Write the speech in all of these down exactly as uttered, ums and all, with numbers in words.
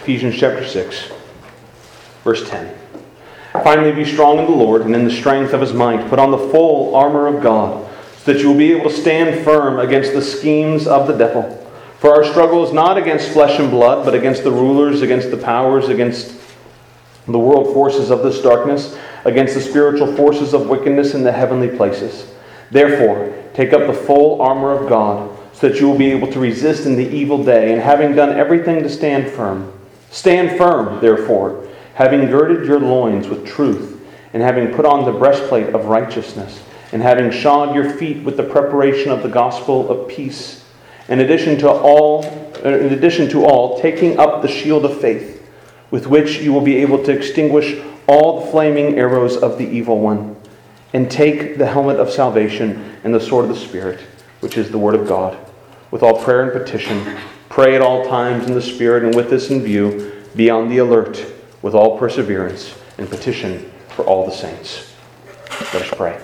Ephesians chapter six, verse ten. Finally, be strong in the Lord and in the strength of His might. Put on the full armor of God, so that you will be able to stand firm against the schemes of the devil. For our struggle is not against flesh and blood, but against the rulers, against the powers, against the world forces of this darkness, against the spiritual forces of wickedness in the heavenly places. Therefore, take up the full armor of God, so that you will be able to resist in the evil day, and having done everything to stand firm. Stand firm, therefore, having girded your loins with truth, and having put on the breastplate of righteousness, and having shod your feet with the preparation of the gospel of peace. In addition to all, in addition to all, taking up the shield of faith, with which you will be able to extinguish all the flaming arrows of the evil one, and take the helmet of salvation and the sword of the Spirit, which is the word of God. With all prayer and petition, pray at all times in the Spirit, and with this in view, be on the alert with all perseverance and petition for all the saints. Let us pray.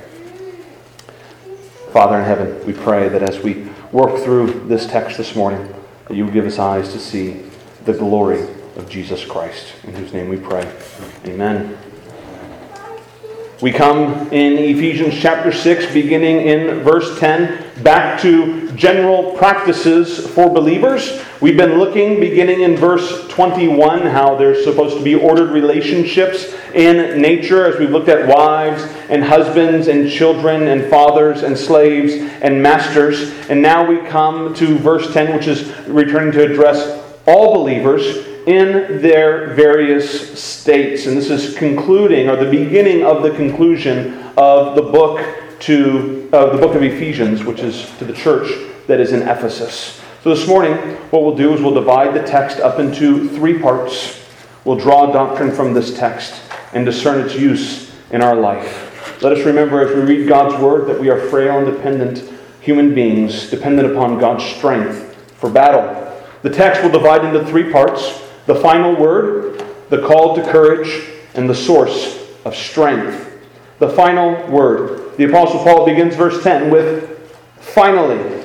Father in heaven, we pray that as we work through this text this morning, that you would give us eyes to see the glory of Jesus Christ, in whose name we pray. Amen. We come in Ephesians chapter six, beginning in verse ten, back to general practices for believers. We've been looking, beginning in verse twenty-one, how there's supposed to be ordered relationships in nature, as we've looked at wives and husbands and children and fathers and slaves and masters. And now we come to verse ten, which is returning to address all believers in their various states. And this is concluding, or the beginning of the conclusion of the book to uh, the book of Ephesians, which is to the church that is in Ephesus. So this morning, what we'll do is we'll divide the text up into three parts. We'll draw doctrine from this text and discern its use in our life. Let us remember as we read God's Word that we are frail and dependent human beings, dependent upon God's strength for battle. The text will divide into three parts: the final word, the call to courage, and the source of strength. The final word. The Apostle Paul begins verse ten with finally.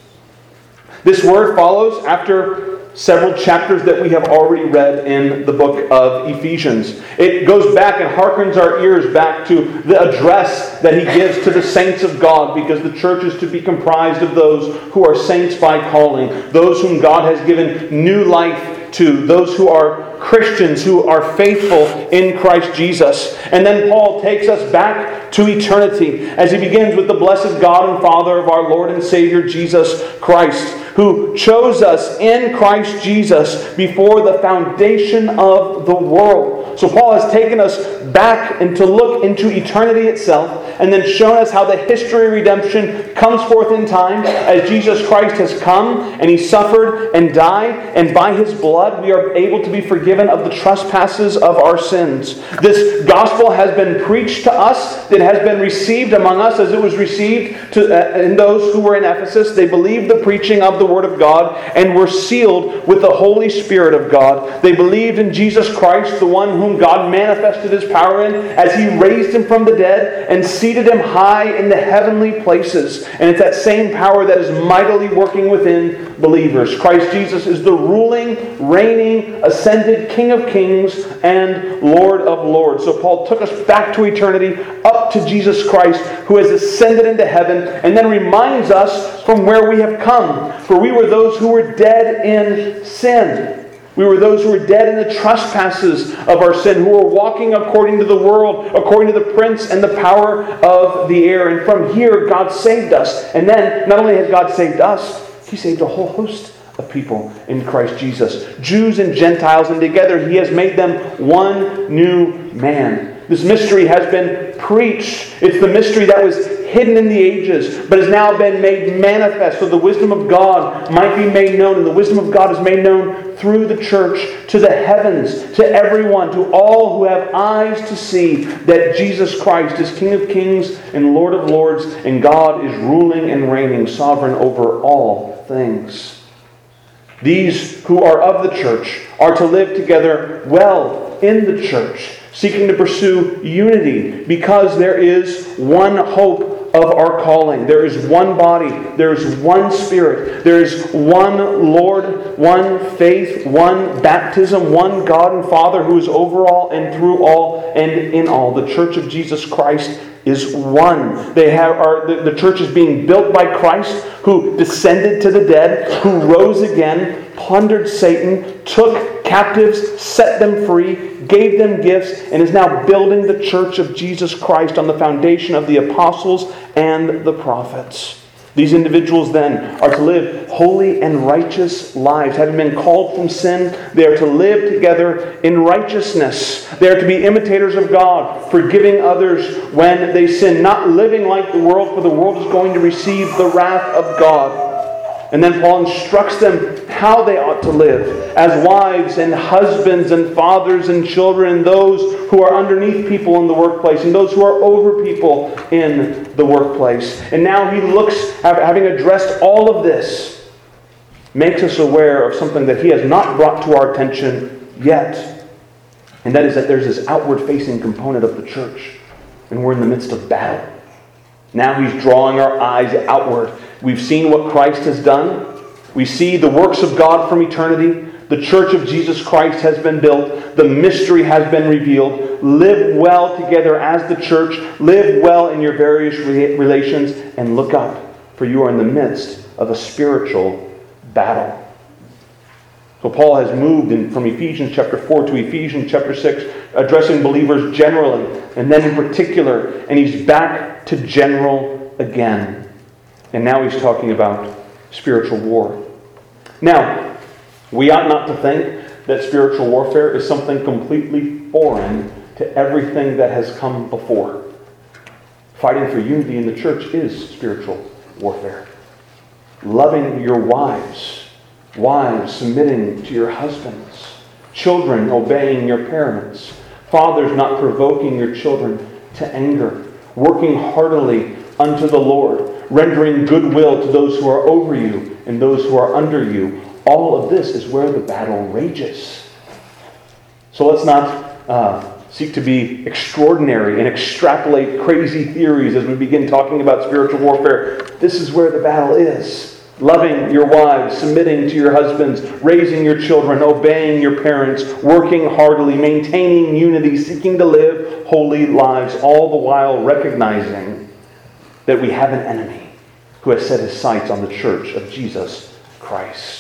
This word follows after several chapters that we have already read in the book of Ephesians. It goes back and hearkens our ears back to the address that he gives to the saints of God, because the church is to be comprised of those who are saints by calling, those whom God has given new life to, those who are Christians, who are faithful in Christ Jesus. And then Paul takes us back to eternity as he begins with the blessed God and Father of our Lord and Savior Jesus Christ, who chose us in Christ Jesus before the foundation of the world. So Paul has taken us back and to look into eternity itself, and then shown us how the history of redemption comes forth in time as Jesus Christ has come and He suffered and died, and by His blood we are able to be forgiven of the trespasses of our sins. This gospel has been preached to us. It has been received among us as it was received to, uh, in those who were in Ephesus. They believed the preaching of the Word of God and were sealed with the Holy Spirit of God. They believed in Jesus Christ, the one whom God manifested His power in as He raised Him from the dead and seated Him high in the heavenly places. And it's that same power that is mightily working within believers. Christ Jesus is the ruling, reigning, ascended King of kings and Lord of lords. So Paul took us back to eternity, up to Jesus Christ, who has ascended into heaven, and then reminds us from where we have come. For we were those who were dead in sin. We were those who were dead in the trespasses of our sin, who were walking according to the world, according to the prince and the power of the air. And from here, God saved us. And then, not only has God saved us, He saved a whole host of people in Christ Jesus. Jews and Gentiles, and together He has made them one new man. This mystery has been preached. It's the mystery that was hidden in the ages, but has now been made manifest, so the wisdom of God might be made known. And the wisdom of God is made known through the church to the heavens, to everyone, to all who have eyes to see that Jesus Christ is King of kings and Lord of lords, and God is ruling and reigning sovereign over all things. These who are of the church are to live together well in the church, seeking to pursue unity, because there is one hope of our calling. There is one body. There is one Spirit. There is one Lord, one faith, one baptism, one God and Father who is over all and through all and in all. The Church of Jesus Christ is one. They have are the, the church is being built by Christ, who descended to the dead, who rose again, plundered Satan, took captives, set them free, gave them gifts, and is now building the church of Jesus Christ on the foundation of the apostles and the prophets. These individuals then are to live holy and righteous lives. Having been called from sin, they are to live together in righteousness. They are to be imitators of God, forgiving others when they sin, not living like the world, for the world is going to receive the wrath of God. And then Paul instructs them how they ought to live as wives and husbands and fathers and children, and those who are underneath people in the workplace and those who are over people in the workplace. And now he looks, having addressed all of this, makes us aware of something that he has not brought to our attention yet. And that is that there's this outward-facing component of the church. And we're in the midst of battle. Now he's drawing our eyes outward. We've seen what Christ has done. We see the works of God from eternity. The church of Jesus Christ has been built. The mystery has been revealed. Live well together as the church. Live well in your various relations. And look up, for you are in the midst of a spiritual battle. So Paul has moved in, from Ephesians chapter four to Ephesians chapter six, addressing believers generally, and then in particular, and he's back to general again. And now he's talking about spiritual war. Now, we ought not to think that spiritual warfare is something completely foreign to everything that has come before. Fighting for unity in the church is spiritual warfare. Loving your wives, wives submitting to your husbands, children obeying your parents, fathers not provoking your children to anger, working heartily unto the Lord, rendering goodwill to those who are over you and those who are under you. All of this is where the battle rages. So let's not uh, seek to be extraordinary and extrapolate crazy theories as we begin talking about spiritual warfare. This is where the battle is. Loving your wives, submitting to your husbands, raising your children, obeying your parents, working heartily, maintaining unity, seeking to live holy lives, all the while recognizing that we have an enemy who has set his sights on the church of Jesus Christ.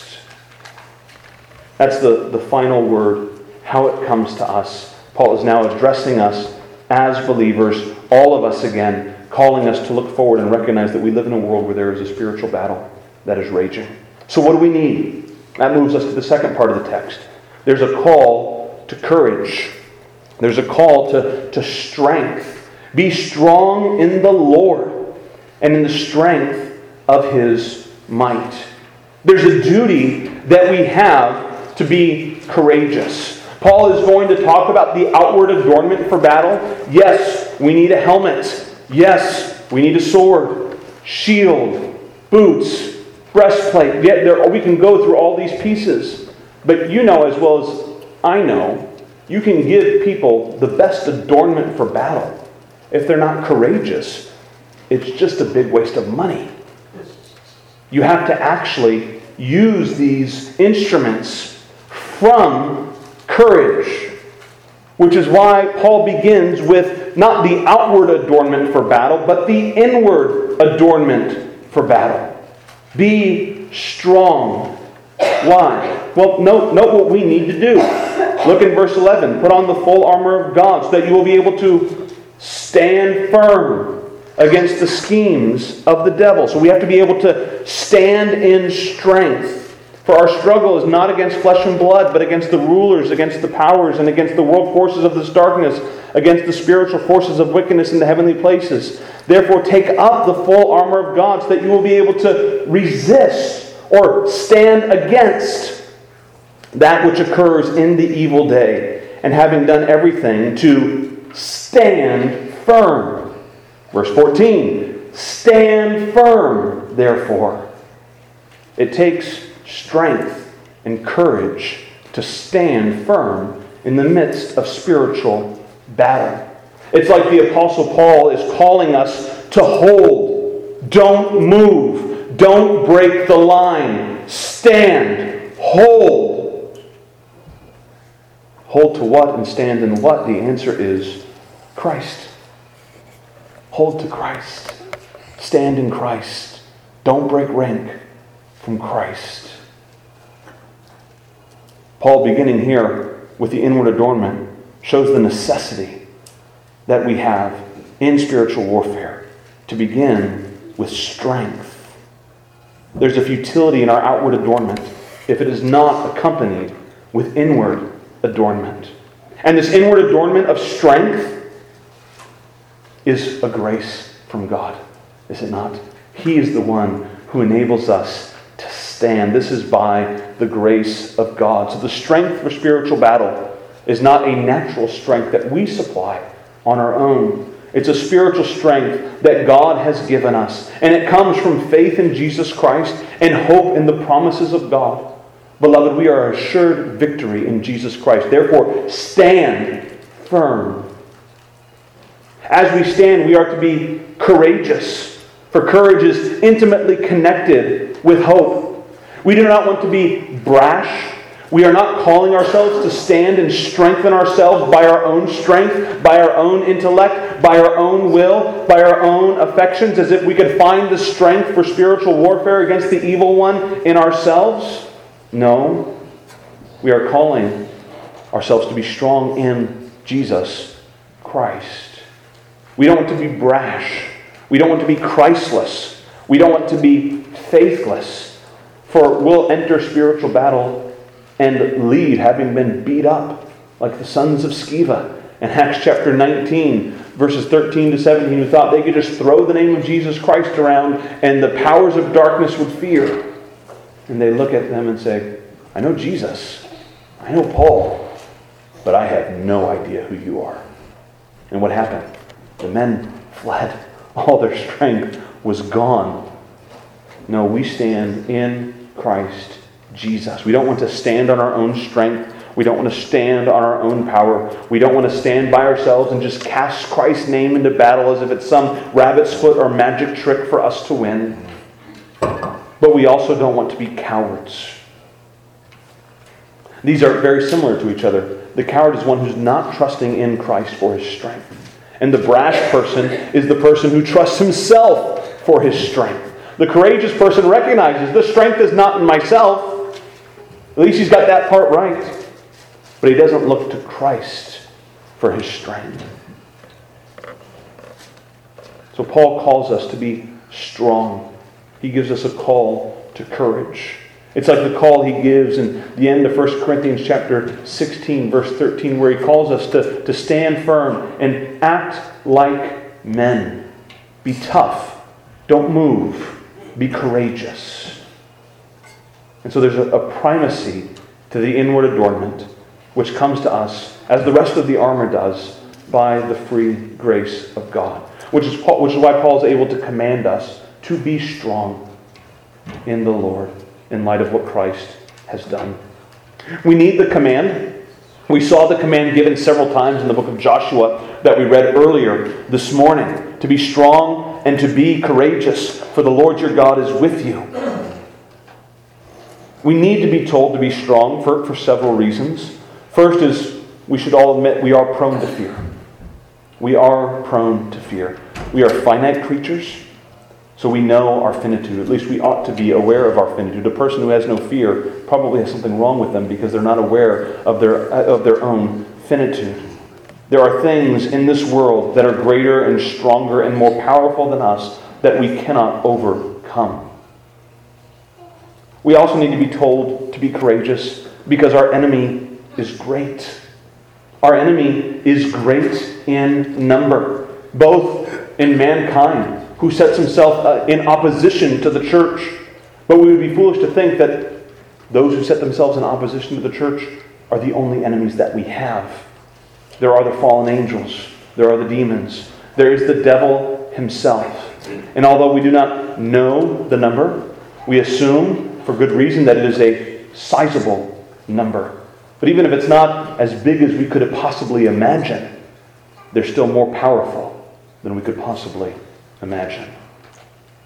That's the, the final word, how it comes to us. Paul is now addressing us as believers, all of us again, calling us to look forward and recognize that we live in a world where there is a spiritual battle that is raging. So what do we need? That moves us to the second part of the text. There's a call to courage. There's a call to, to strength. Be strong in the Lord and in the strength of His might. There's a duty that we have to be courageous. Paul is going to talk about the outward adornment for battle. Yes, we need a helmet. Yes, we need a sword, shield, boots, breastplate. Yet there, we can go through all these pieces. But you know as well as I know, you can give people the best adornment for battle. If they're not courageous, it's just a big waste of money. You have to actually use these instruments from courage. Which is why Paul begins with not the outward adornment for battle, but the inward adornment for battle. Be strong. Why? Well, note, note what we need to do. Look in verse eleven. Put on the full armor of God so that you will be able to stand firm against the schemes of the devil. So we have to be able to stand in strength. For our struggle is not against flesh and blood, but against the rulers, against the powers, and against the world forces of this darkness, against the spiritual forces of wickedness in the heavenly places. Therefore, take up the full armor of God so that you will be able to resist or stand against that which occurs in the evil day, and having done everything, to stand firm. Verse fourteen, stand firm, therefore. It takes strength and courage to stand firm in the midst of spiritual battle. It's like the Apostle Paul is calling us to hold Don't move. Don't break the line. Stand. Hold. Hold to what and stand in what? The answer is Christ. Hold to Christ. Stand in Christ. Don't break rank from Christ. Paul, beginning here with the inward adornment, shows the necessity that we have in spiritual warfare to begin with strength. There's a futility in our outward adornment if it is not accompanied with inward adornment. And this inward adornment of strength is a grace from God, is it not? He is the one who enables us to stand. This is by the grace of God. So the strength for spiritual battle is not a natural strength that we supply on our own. It's a spiritual strength that God has given us. And it comes from faith in Jesus Christ and hope in the promises of God. Beloved, we are assured victory in Jesus Christ. Therefore, stand firm. As we stand, we are to be courageous. For courage is intimately connected with hope. We do not want to be brash. We are not calling ourselves to stand and strengthen ourselves by our own strength, by our own intellect, by our own will, by our own affections, as if we could find the strength for spiritual warfare against the evil one in ourselves. No. We are calling ourselves to be strong in Jesus Christ. We don't want to be brash. We don't want to be Christless. We don't want to be faithless. For we'll enter spiritual battle and lead, having been beat up like the sons of Sceva. In Acts chapter nineteen, verses thirteen to seventeen, who thought they could just throw the name of Jesus Christ around and the powers of darkness would fear. And they look at them and say, I know Jesus, I know Paul, but I have no idea who you are. And what happened? The men fled. All their strength was gone. No, we stand in Christ Jesus. We don't want to stand on our own strength. We don't want to stand on our own power. We don't want to stand by ourselves and just cast Christ's name into battle as if it's some rabbit's foot or magic trick for us to win. But we also don't want to be cowards. These are very similar to each other. The coward is one who's not trusting in Christ for his strength. And the brash person is the person who trusts himself for his strength. The courageous person recognizes the strength is not in myself. At least he's got that part right. But he doesn't look to Christ for his strength. So Paul calls us to be strong. He gives us a call to courage. It's like the call he gives in the end of First Corinthians chapter sixteen, verse thirteen, where he calls us to, to stand firm and act like men. Be tough. Don't move. Be courageous. And so there's a, a primacy to the inward adornment, which comes to us, as the rest of the armor does, by the free grace of God. Which is, which is why Paul is able to command us to be strong in the Lord, in light of what Christ has done. We need the command. We saw the command given several times in the book of Joshua that we read earlier this morning. To be strong and to be courageous, for the Lord your God is with you. We need to be told to be strong for, for several reasons. First is, we should all admit we are prone to fear. We are prone to fear. We are finite creatures. So we know our finitude. At least we ought to be aware of our finitude. A person who has no fear probably has something wrong with them because they're not aware of their, of their own finitude. There are things in this world that are greater and stronger and more powerful than us that we cannot overcome. We also need to be told to be courageous because our enemy is great. Our enemy is great in number, both in mankind, who sets himself uh, in opposition to the church. But we would be foolish to think that those who set themselves in opposition to the church are the only enemies that we have. There are the fallen angels. There are the demons. There is the devil himself. And although we do not know the number, we assume, for good reason, that it is a sizable number. But even if it's not as big as we could have possibly imagined, they're still more powerful than we could possibly imagine.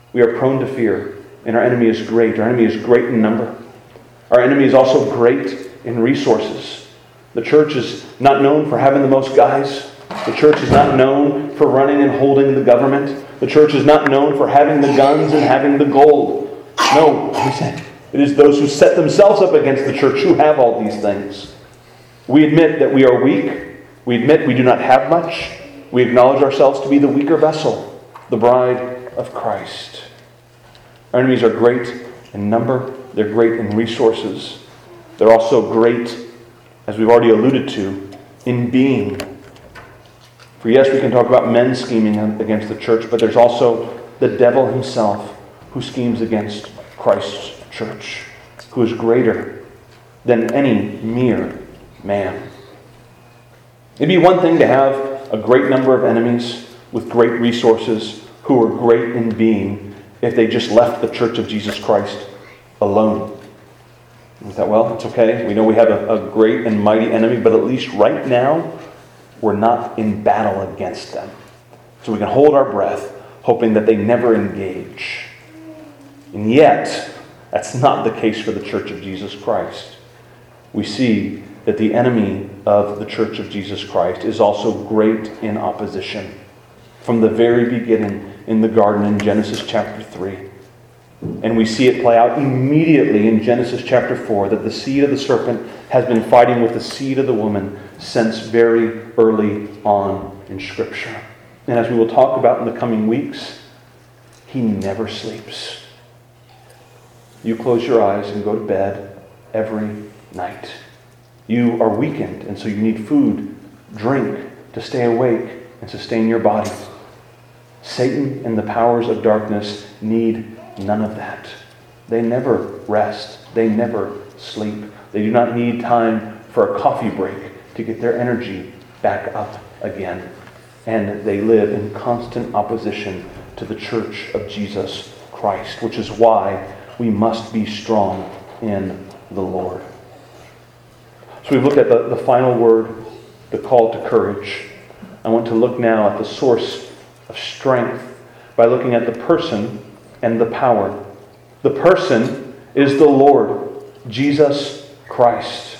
We are prone to fear, and our enemy is great. Our enemy is great in number. Our enemy is also great in resources. The church is not known for having the most guys. The church is not known for running and holding the government. The church is not known for having the guns and having the gold. No, he said, it is those who set themselves up against the church who have all these things. We admit that we are weak. We admit we do not have much. We acknowledge ourselves to be the weaker vessel, the bride of Christ. Our enemies are great in number. They're great in resources. They're also great, as we've already alluded to, in being. For yes, we can talk about men scheming against the church, but there's also the devil himself who schemes against Christ's church, who is greater than any mere man. It'd be one thing to have a great number of enemies with great resources who are great in being if they just left the church of Jesus Christ alone. We thought, well, it's okay. We know we have a, a great and mighty enemy, but at least right now, we're not in battle against them. So we can hold our breath, hoping that they never engage. And yet, that's not the case for the church of Jesus Christ. We see that the enemy of the church of Jesus Christ is also great in opposition. From the very beginning in the garden in Genesis chapter three. And we see it play out immediately in Genesis chapter four, that the seed of the serpent has been fighting with the seed of the woman since very early on in Scripture. And as we will talk about in the coming weeks, he never sleeps. You close your eyes and go to bed every night. You are weakened, and so you need food, drink to stay awake and sustain your body. Satan and the powers of darkness need none of that. They never rest. They never sleep. They do not need time for a coffee break to get their energy back up again. And they live in constant opposition to the church of Jesus Christ, which is why we must be strong in the Lord. So we've looked at the, the final word, the call to courage. I want to look now at the source of strength by looking at the person and the power. The person is the Lord, Jesus Christ.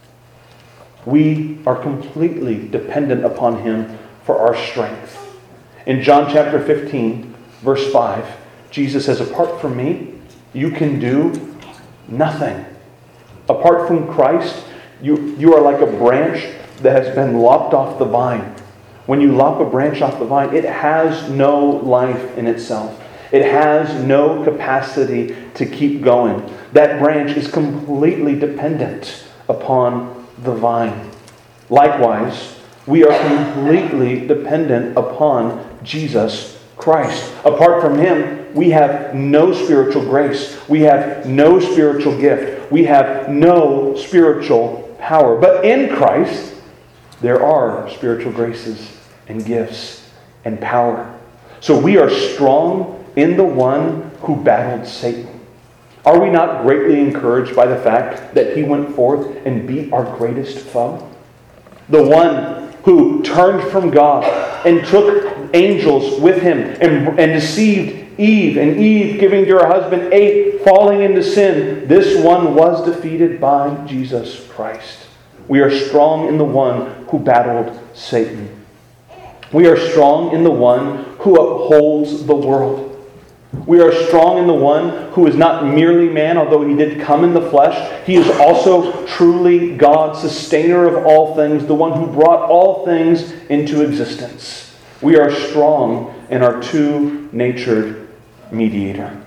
We are completely dependent upon Him for our strength. In John chapter fifteen, verse five, Jesus says, apart from me, you can do nothing. Apart from Christ, you, you are like a branch that has been lopped off the vine. When you lop a branch off the vine, it has no life in itself. It has no capacity to keep going. That branch is completely dependent upon the vine. Likewise, we are completely dependent upon Jesus Christ. Apart from Him, we have no spiritual grace. We have no spiritual gift. We have no spiritual power. But in Christ, there are spiritual graces and gifts and power. So we are strong in the one who battled Satan. Are we not greatly encouraged by the fact that he went forth and beat our greatest foe? The one who turned from God and took angels with him and, and deceived Eve, and Eve, giving to her husband, ate, falling into sin. This one was defeated by Jesus Christ. We are strong in the one who battled Satan. We are strong in the one who upholds the world. We are strong in the one who is not merely man, although he did come in the flesh. He is also truly God, sustainer of all things, the one who brought all things into existence. We are strong in our two-natured mediator.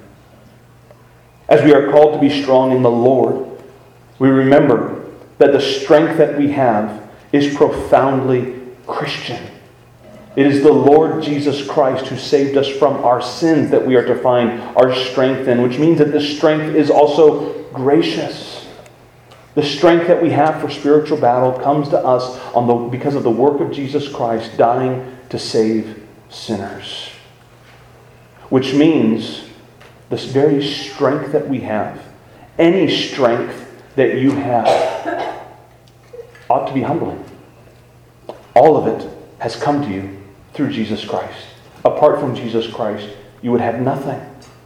As we are called to be strong in the Lord, we remember that the strength that we have is profoundly Christian. It is the Lord Jesus Christ who saved us from our sins that we are to find our strength in, which means that this strength is also gracious. The strength that we have for spiritual battle comes to us on the, because of the work of Jesus Christ dying to save sinners. Which means this very strength that we have, any strength that you have, ought to be humbling. All of it has come to you through Jesus Christ. Apart from Jesus Christ, you would have nothing.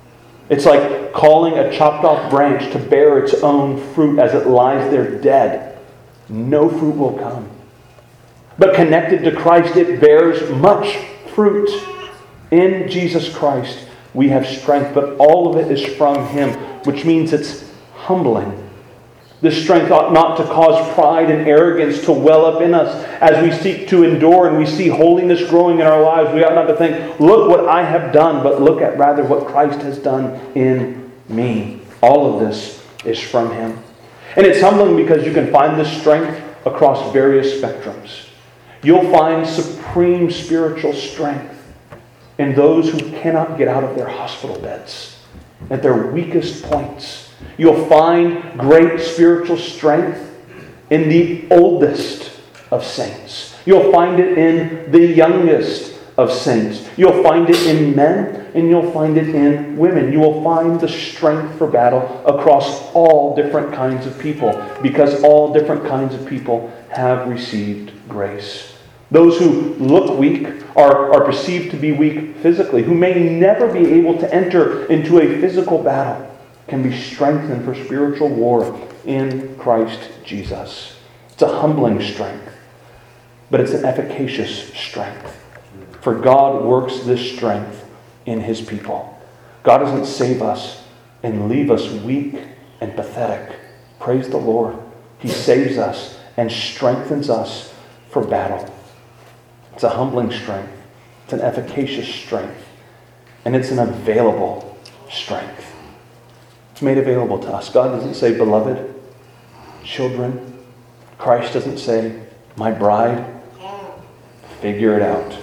It's like calling a chopped off branch to bear its own fruit as it lies there dead. No fruit will come. But connected to Christ, it bears much fruit. In Jesus Christ, we have strength, but all of it is from Him, which means it's humbling. This strength ought not to cause pride and arrogance to well up in us as we seek to endure and we see holiness growing in our lives. We ought not to think, look what I have done, but look at rather what Christ has done in me. All of this is from Him. And it's humbling because you can find this strength across various spectrums. You'll find supreme spiritual strength in those who cannot get out of their hospital beds at their weakest points. You'll find great spiritual strength in the oldest of saints. You'll find it in the youngest of saints. You'll find it in men and you'll find it in women. You will find the strength for battle across all different kinds of people because all different kinds of people have received grace. Those who look weak are, are perceived to be weak physically, who may never be able to enter into a physical battle, can be strengthened for spiritual war in Christ Jesus. It's a humbling strength, but it's an efficacious strength. For God works this strength in His people. God doesn't save us and leave us weak and pathetic. Praise the Lord. He saves us and strengthens us for battle. It's a humbling strength. It's an efficacious strength. And it's an available strength. It's made available to us. God doesn't say, beloved, children. Christ doesn't say, my bride. Figure it out.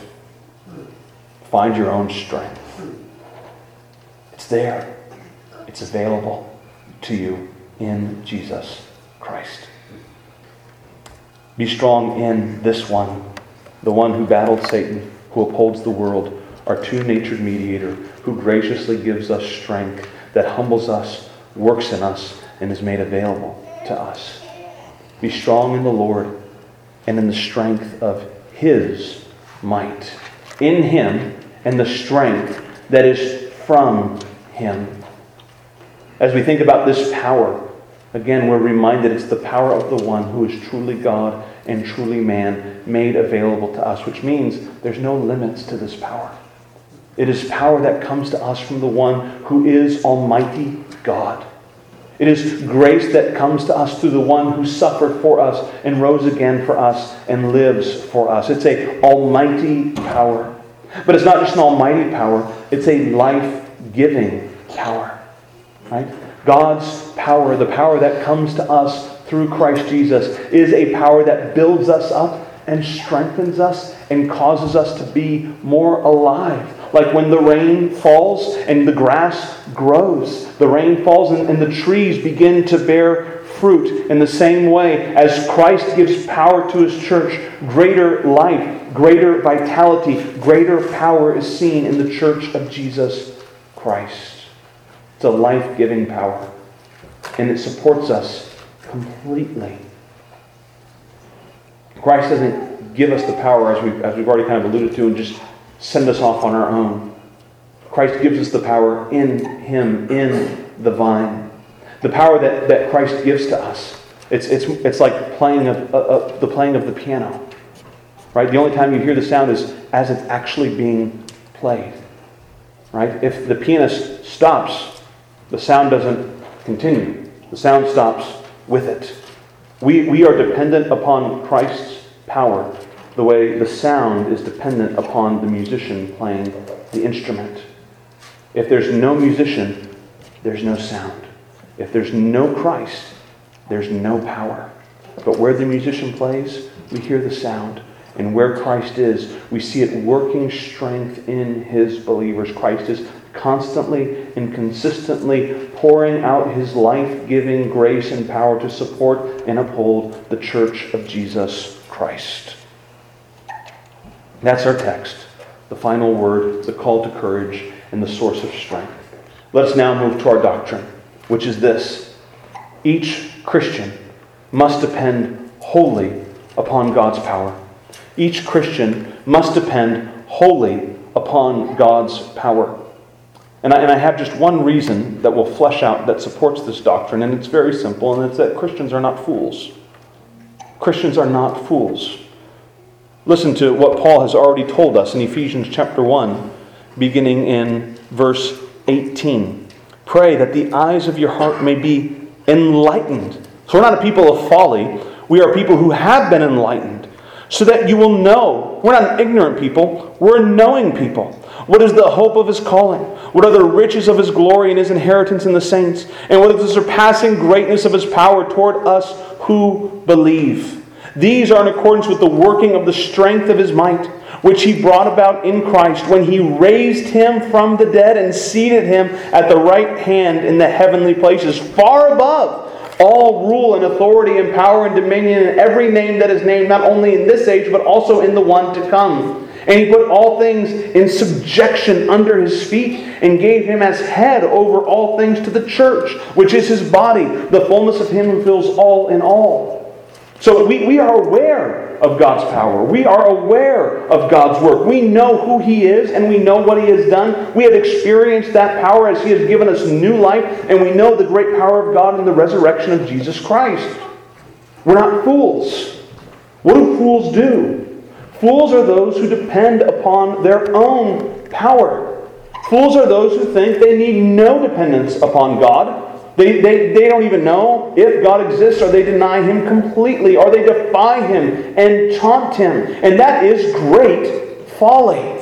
Find your own strength. It's there. It's available to you in Jesus Christ. Be strong in this one, the one who battled Satan, who upholds the world, our two-natured mediator, who graciously gives us strength that humbles us, works in us, and is made available to us. Be strong in the Lord and in the strength of His might. In Him and the strength that is from Him. As we think about this power, again, we're reminded it's the power of the one who is truly God and truly man made available to us, which means there's no limits to this power. It is power that comes to us from the one who is Almighty God. It is grace that comes to us through the one who suffered for us and rose again for us and lives for us. It's an almighty power. But it's not just an almighty power, it's a life-giving power. Right? God's power, the power that comes to us through Christ Jesus, is a power that builds us up and strengthens us and causes us to be more alive. Like when the rain falls and the grass grows. The rain falls and, and the trees begin to bear fruit. In the same way, as Christ gives power to His church, greater life, greater vitality, greater power is seen in the church of Jesus Christ. It's a life-giving power. And it supports us completely. Christ doesn't give us the power, as we've, as we've already kind of alluded to, and just send us off on our own. Christ gives us the power in Him, in the vine. The power that, that Christ gives to us. It's it's it's like playing of, uh, the playing of the piano. Right? The only time you hear the sound is as it's actually being played. Right? If the pianist stops, the sound doesn't continue. The sound stops with it. We we are dependent upon Christ's power the way the sound is dependent upon the musician playing the instrument. If there's no musician, there's no sound. If there's no Christ, there's no power. But where the musician plays, we hear the sound. And where Christ is, we see it working strength in His believers. Christ is constantly and consistently pouring out His life-giving grace and power to support and uphold the church of Jesus Christ. That's our text, the final word, the call to courage, and the source of strength. Let's now move to our doctrine, which is this. Each Christian must depend wholly upon God's power. Each Christian must depend wholly upon God's power. And I, and I have just one reason that will flesh out that supports this doctrine, and it's very simple, and it's that Christians are not fools. Christians are not fools. Listen to what Paul has already told us in Ephesians chapter one, beginning in verse eighteen. Pray that the eyes of your heart may be enlightened. So we're not a people of folly. We are people who have been enlightened, so that you will know. We're not an ignorant people. We're a knowing people. What is the hope of His calling? What are the riches of His glory and His inheritance in the saints? And what is the surpassing greatness of His power toward us who believe? These are in accordance with the working of the strength of His might, which He brought about in Christ when He raised Him from the dead and seated Him at the right hand in the heavenly places, far above all rule and authority and power and dominion and every name that is named, not only in this age, but also in the one to come. And He put all things in subjection under His feet and gave Him as head over all things to the church, which is His body, the fullness of Him who fills all in all. So we, we are aware of God's power. We are aware of God's work. We know who He is and we know what He has done. We have experienced that power as He has given us new life, and we know the great power of God in the resurrection of Jesus Christ. We're not fools. What do fools do? Fools are those who depend upon their own power. Fools are those who think they need no dependence upon God. They, they, they don't even know if God exists, or they deny Him completely, or they defy Him and taunt Him. And that is great folly.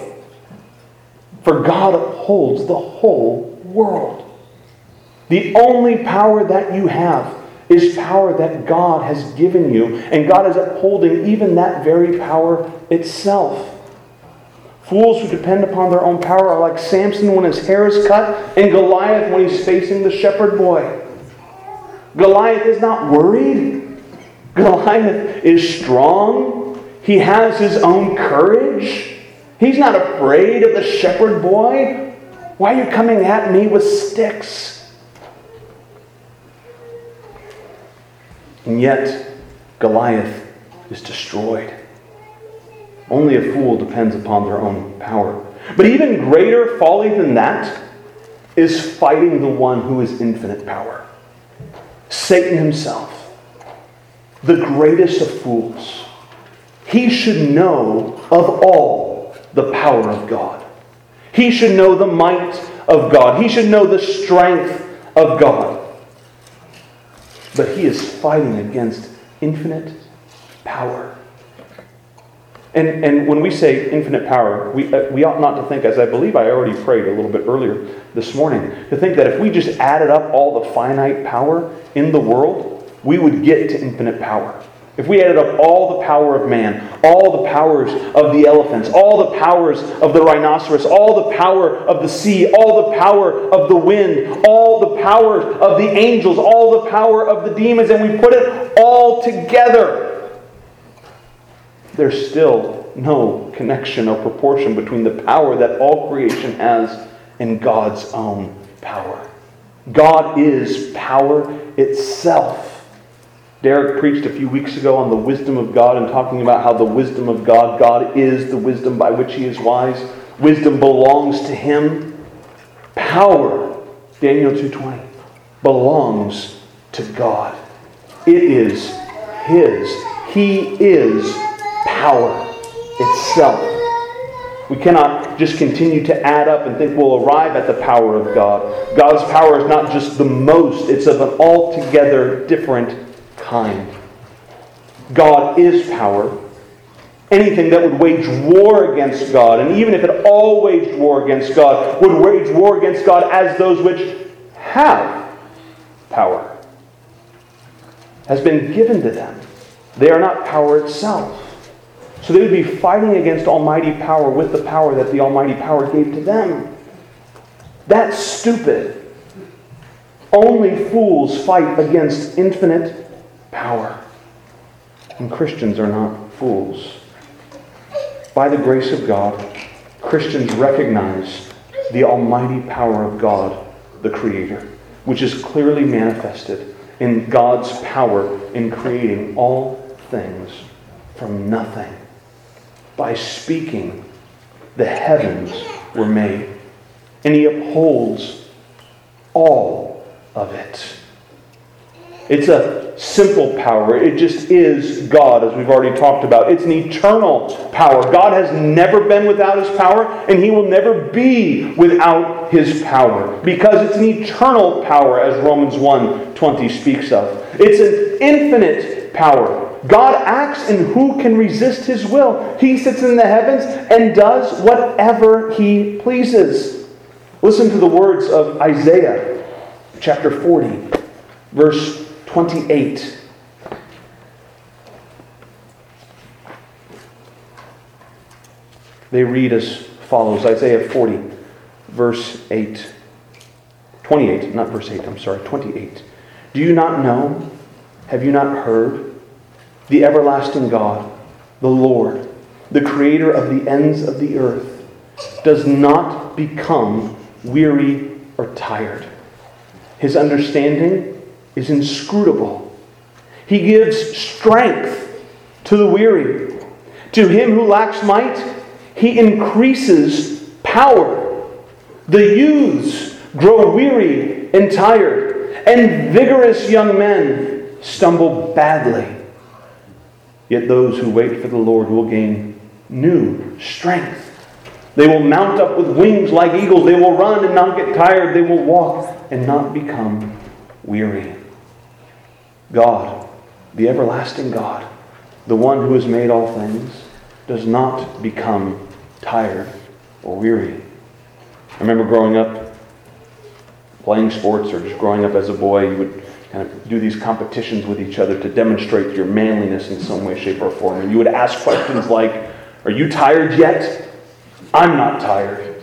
For God upholds the whole world. The only power that you have is power that God has given you. And God is upholding even that very power itself. Fools who depend upon their own power are like Samson when his hair is cut, and Goliath when he's facing the shepherd boy. Goliath is not worried. Goliath is strong. He has his own courage. He's not afraid of the shepherd boy. Why are you coming at me with sticks? And yet, Goliath is destroyed. Only a fool depends upon their own power. But even greater folly than that is fighting the one who is infinite power. Satan himself, the greatest of fools. He should know of all the power of God. He should know the might of God. He should know the strength of God. But he is fighting against infinite power. And, and when we say infinite power, we, uh, we ought not to think, as I believe I already prayed a little bit earlier this morning, to think that if we just added up all the finite power in the world, we would get to infinite power. If we added up all the power of man, all the powers of the elephants, all the powers of the rhinoceros, all the power of the sea, all the power of the wind, all the powers of the angels, all the power of the demons, and we put it all together, there's still no connection or proportion between the power that all creation has and God's own power. God is power itself. Derek preached a few weeks ago on the wisdom of God and talking about how the wisdom of God, God is the wisdom by which He is wise. Wisdom belongs to Him. Power, Daniel two twenty, belongs to God. It is His. He is power itself. We cannot just continue to add up and think we'll arrive at the power of God. God's power is not just the most, it's of an altogether different kind. God is power. Anything that would wage war against God, and even if it all waged war against God, would wage war against God as those which have power, has been given to them. They are not power itself. So they would be fighting against almighty power with the power that the almighty power gave to them. That's stupid. Only fools fight against infinite power. And Christians are not fools. By the grace of God, Christians recognize the almighty power of God, the Creator, which is clearly manifested in God's power in creating all things from nothing. By speaking, the heavens were made. and He upholds all of it. It's a simple power. It just is God, as we've already talked about. It's an eternal power. God has never been without His power, and He will never be without His power, because it's an eternal power, as Romans one twenty speaks of. It's an infinite power. God acts, and who can resist His will? He sits in the heavens and does whatever He pleases. Listen to the words of Isaiah chapter forty, verse twenty-eight. They read as follows. Isaiah forty, verse eight. twenty-eight, not verse eight, I'm sorry, twenty-eight. Do you not know? Have you not heard? The everlasting God, the Lord, the Creator of the ends of the earth, does not become weary or tired. His understanding is inscrutable. He gives strength to the weary. To him who lacks might, He increases power. The youths grow weary and tired, and vigorous young men stumble badly. Yet those who wait for the Lord will gain new strength. They will mount up with wings like eagles. They will run and not get tired. They will walk and not become weary. God, the everlasting God, the one who has made all things, does not become tired or weary. I remember growing up, playing sports, or just growing up as a boy, you would kind of do these competitions with each other to demonstrate your manliness in some way, shape, or form. And you would ask questions like, are you tired yet? I'm not tired.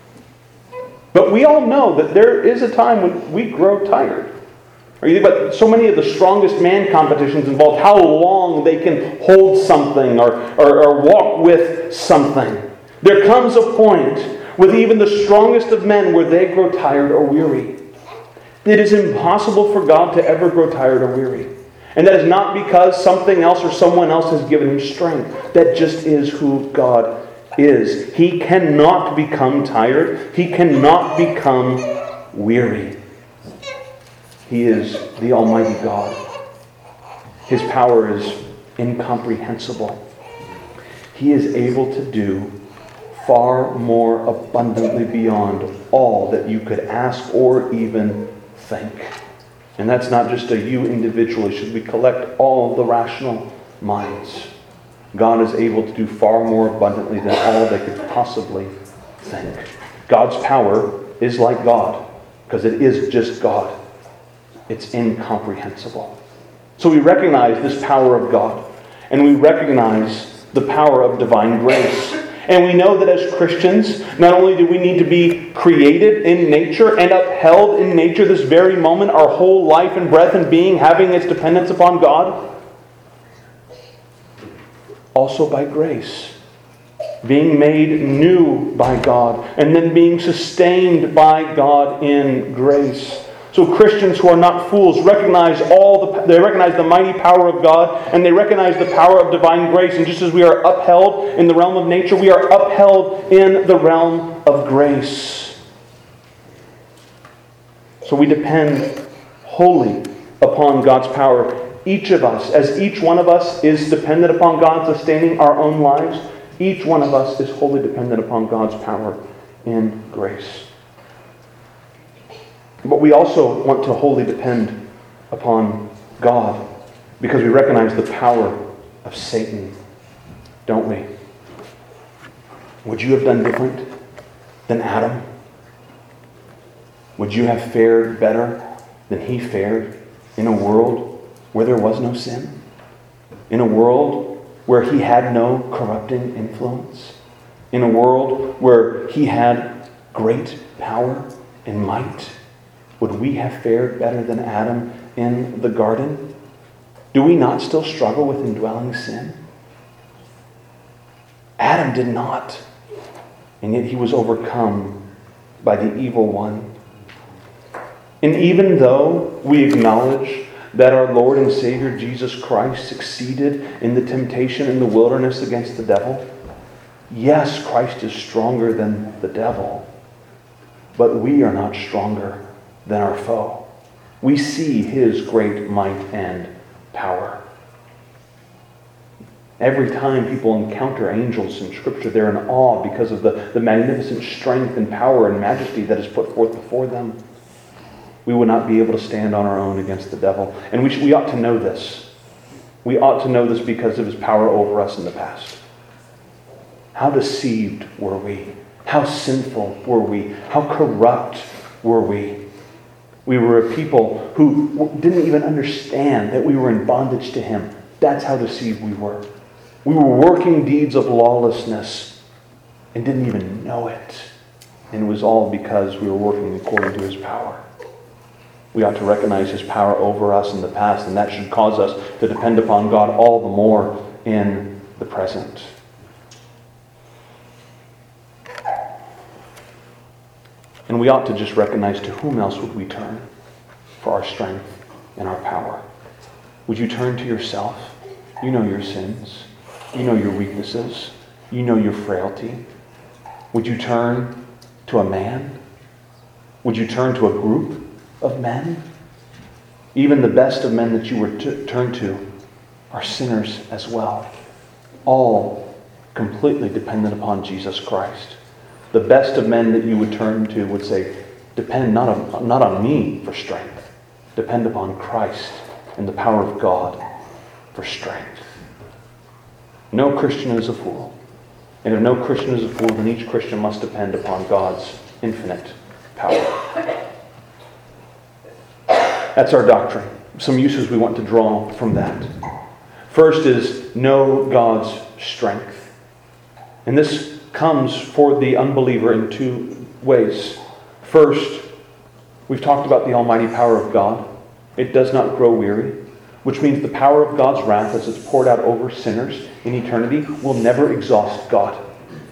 But we all know that there is a time when we grow tired. Or you think about so many of the strongest man competitions involve how long they can hold something or, or, or walk with something. There comes a point with even the strongest of men where they grow tired or weary. It is impossible for God to ever grow tired or weary. And that is not because something else or someone else has given Him strength. That just is who God is. He cannot become tired. He cannot become weary. He is the Almighty God. His power is incomprehensible. He is able to do far more abundantly beyond all that you could ask or even think. And that's not just a you individually. Should we collect all the rational minds? God is able to do far more abundantly than all they could possibly think. God's power is like God, because it is just God. It's incomprehensible. So we recognize this power of God, and we recognize the power of divine grace. And we know that as Christians, not only do we need to be created in nature and upheld in nature this very moment, our whole life and breath and being having its dependence upon God, also by grace. Being made new by God, and then being sustained by God in grace. So Christians who are not fools recognize all the they recognize the mighty power of God, and they recognize the power of divine grace. And just as we are upheld in the realm of nature, we are upheld in the realm of grace. So we depend wholly upon God's power. Each of us, as each one of us is dependent upon God sustaining our own lives, each one of us is wholly dependent upon God's power in grace. But we also want to wholly depend upon God because we recognize the power of Satan, don't we? Would you have done different than Adam? Would you have fared better than he fared in a world where there was no sin? In a world where he had no corrupting influence? In a world where he had great power and might? Would we have fared better than Adam in the garden? Do we not still struggle with indwelling sin? Adam did not. And yet he was overcome by the evil one. And even though we acknowledge that our Lord and Savior Jesus Christ succeeded in the temptation in the wilderness against the devil, yes, Christ is stronger than the devil. but we are not stronger than our foe. We see his great might and power. Every time people encounter angels in Scripture, they're in awe because of the, the magnificent strength and power and majesty that is put forth before them. We would not be able to stand on our own against the devil. And we, should, we ought to know this. We ought to know this because of his power over us in the past. How deceived were we? How sinful were we? How corrupt were we? We were a people who didn't even understand that we were in bondage to him. That's how deceived we were. We were working deeds of lawlessness and didn't even know it. And it was all because we were working according to his power. We ought to recognize his power over us in the past, and that should cause us to depend upon God all the more in the present. And we ought to just recognize, to whom else would we turn for our strength and our power? Would you turn to yourself? You know your sins. You know your weaknesses. You know your frailty. Would you turn to a man? Would you turn to a group of men? Even the best of men that you were to turn to are sinners as well. All completely dependent upon Jesus Christ. The best of men that you would turn to would say, depend not on, not on me for strength. Depend upon Christ and the power of God for strength. No Christian is a fool. And if no Christian is a fool, then each Christian must depend upon God's infinite power. That's our doctrine. Some uses we want to draw from that. First is know God's strength. And this comes for the unbeliever in two ways. First, we've talked about the almighty power of God. It does not grow weary, which means the power of God's wrath as it's poured out over sinners in eternity will never exhaust God.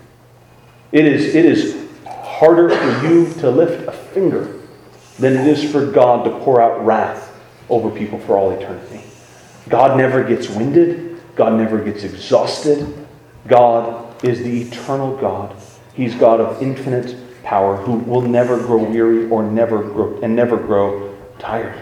It is, it is harder for you to lift a finger than it is for God to pour out wrath over people for all eternity. God never gets winded. God never gets exhausted. God is the eternal God. He's God of infinite power who will never grow weary or never grow and never grow tired.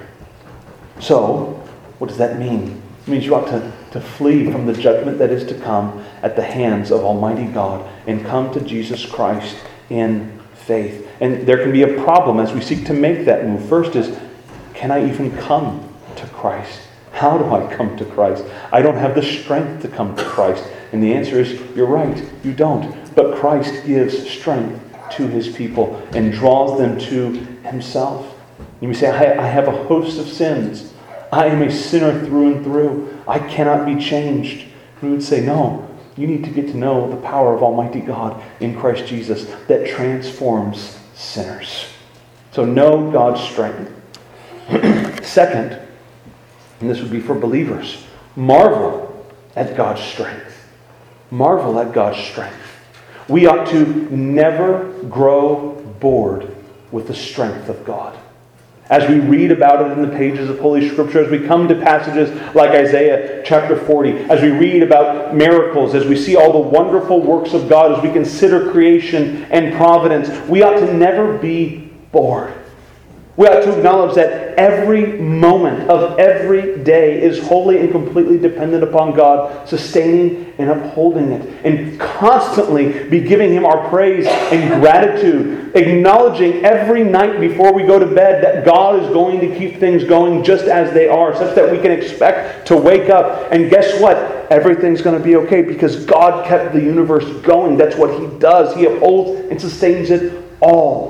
So, what does that mean? It means you ought to, to flee from the judgment that is to come at the hands of Almighty God and come to Jesus Christ in faith. And there can be a problem as we seek to make that move. First is, can I even come to Christ? How do I come to Christ? I don't have the strength to come to Christ. And the answer is, you're right, you don't. But Christ gives strength to his people and draws them to himself. You may say, I, I have a host of sins. I am a sinner through and through. I cannot be changed. We would say, no, you need to get to know the power of Almighty God in Christ Jesus that transforms sinners. So know God's strength. Second, and this would be for believers, marvel at God's strength. Marvel at God's strength. We ought to never grow bored with the strength of God. As we read about it in the pages of Holy Scripture, as we come to passages like Isaiah chapter forty, as we read about miracles, as we see all the wonderful works of God, as we consider creation and providence, we ought to never be bored. We ought to acknowledge that every moment of every day is wholly and completely dependent upon God, sustaining and upholding it, and constantly be giving Him our praise and gratitude, acknowledging every night before we go to bed that God is going to keep things going just as they are, such that we can expect to wake up, and guess what? Everything's going to be okay because God kept the universe going. That's what He does. He upholds and sustains it all.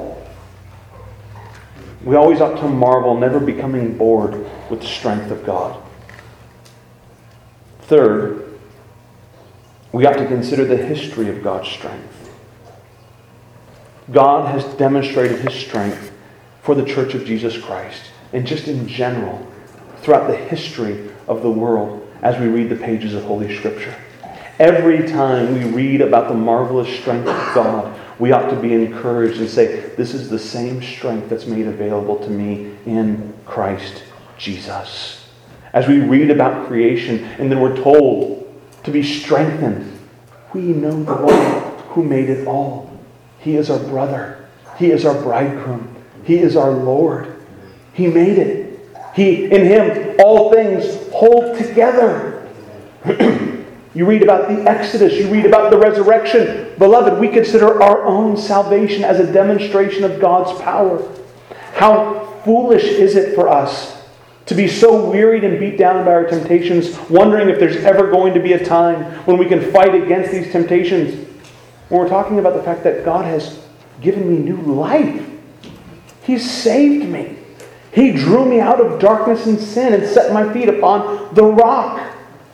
We always ought to marvel, never becoming bored with the strength of God. Third, we ought to consider the history of God's strength. God has demonstrated His strength for the Church of Jesus Christ, and just in general, throughout the history of the world, as we read the pages of Holy Scripture. Every time we read about the marvelous strength of God, we ought to be encouraged and say, this is the same strength that's made available to me in Christ Jesus. As we read about creation and then we're told to be strengthened, we know the one who made it all. He is our brother. He is our bridegroom. He is our Lord. He made it. He, in Him, all things hold together. You read about the Exodus. You read about the resurrection. Beloved, we consider our own salvation as a demonstration of God's power. How foolish is it for us to be so wearied and beat down by our temptations, wondering if there's ever going to be a time when we can fight against these temptations, when we're talking about the fact that God has given me new life. He's saved me. He drew me out of darkness and sin and set my feet upon the rock.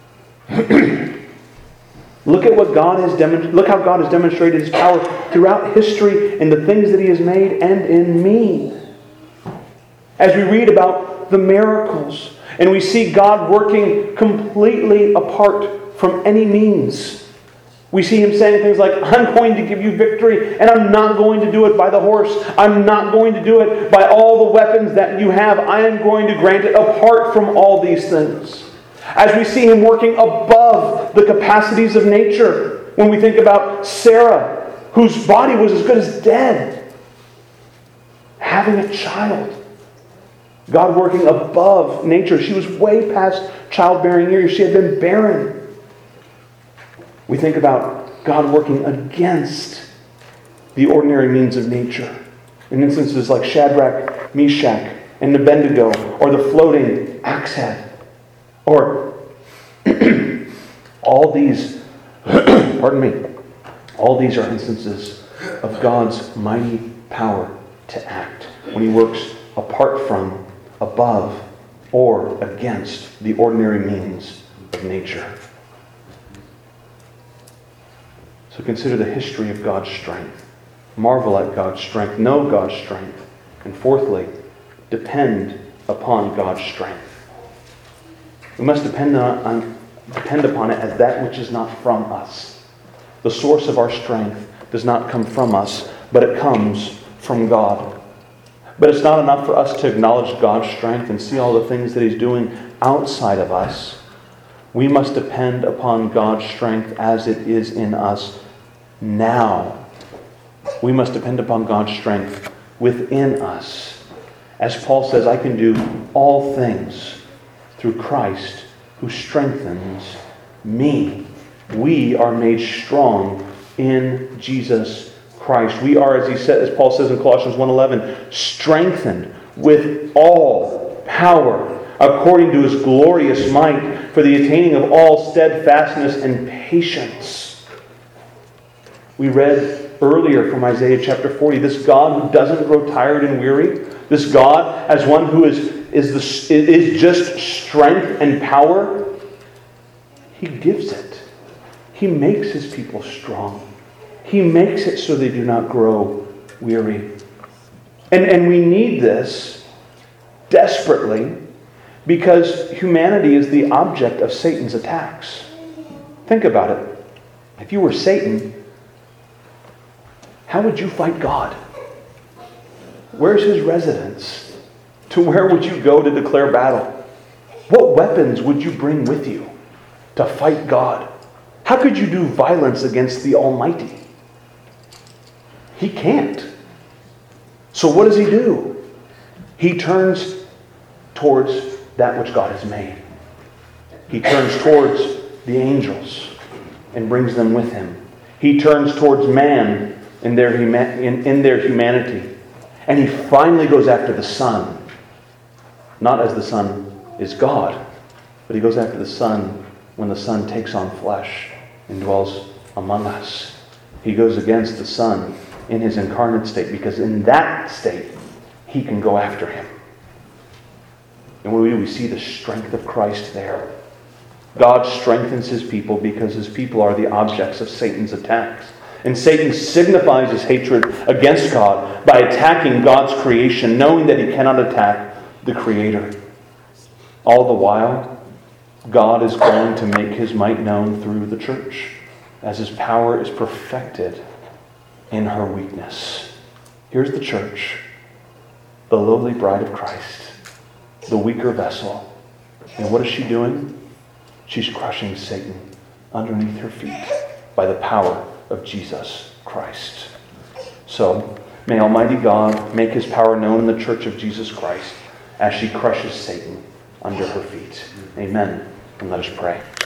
Look at what God has demonstrated. Look how God has demonstrated His power throughout history in the things that He has made and in me. As we read about the miracles and we see God working completely apart from any means. We see Him saying things like, I'm going to give you victory, and I'm not going to do it by the horse. I'm not going to do it by all the weapons that you have. I am going to grant it apart from all these things. As we see Him working above the capacities of nature. When we think about Sarah, whose body was as good as dead, having a child. God working above nature. She was way past childbearing years. She had been barren. We think about God working against the ordinary means of nature. In instances like Shadrach, Meshach, and Abednego, or the floating axe head. Or all these, pardon me, all these are instances of God's mighty power to act when He works apart from, above, or against the ordinary means of nature. So consider the history of God's strength. Marvel at God's strength. Know God's strength. And fourthly, depend upon God's strength. We must depend on, on, depend upon it as that which is not from us. The source of our strength does not come from us, but it comes from God. But it's not enough for us to acknowledge God's strength and see all the things that He's doing outside of us. We must depend upon God's strength as it is in us now. We must depend upon God's strength within us. As Paul says, I can do all things through Christ who strengthens me. We are made strong in Jesus Christ. We are, as he said, as Paul says in Colossians one eleven, strengthened with all power according to His glorious might for the attaining of all steadfastness and patience. We read earlier from Isaiah chapter forty, this God who doesn't grow tired and weary, this God as one who is, is, the, is just strength and power, He gives it. He makes His people strong. He makes it so they do not grow weary. And, and we need this desperately because humanity is the object of Satan's attacks. Think about it. If you were Satan, how would you fight God? Where's His residence? To where would you go to declare battle? What weapons would you bring with you to fight God? How could you do violence against the Almighty? He can't. So what does he do? He turns towards that which God has made. He turns towards the angels and brings them with him. He turns towards man in their, huma- in, in their humanity. And he finally goes after the Son. Not as the Son is God, but he goes after the Son when the Son takes on flesh and dwells among us. He goes against the Son in His incarnate state, because in that state he can go after him. And what do we do? We see the strength of Christ there. God strengthens His people because His people are the objects of Satan's attacks. And Satan signifies his hatred against God by attacking God's creation, knowing that he cannot attack the Creator. All the while, God is going to make His might known through the church, as His power is perfected in her weakness. Here's the church, the lowly bride of Christ, the weaker vessel. And what is she doing? She's crushing Satan underneath her feet by the power of Jesus Christ. So, May Almighty God make his power known in the church of Jesus Christ as she crushes Satan under her feet. Amen. And let us pray.